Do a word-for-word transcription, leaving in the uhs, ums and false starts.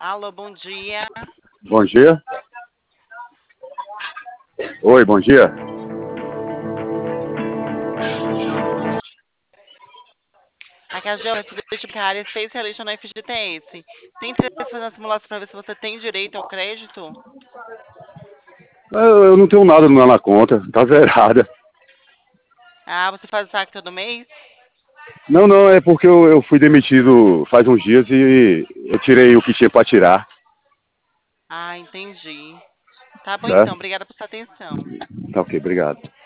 Alô, bom dia. Bom dia. Oi, bom dia. Aqui é a Joana, estudante bancária, especialista no F G T S. Tem interesse em fazer uma simulação para ver se você tem direito ao crédito? Eu, eu não tenho nada lá na conta, tá zerada. Ah, você faz o saque todo mês? Não, não, é porque eu, eu fui demitido faz uns dias e eu tirei o que tinha para tirar, Ah, entendi. Tá bom então, certo? obrigada por sua atenção. Tá ok, obrigado.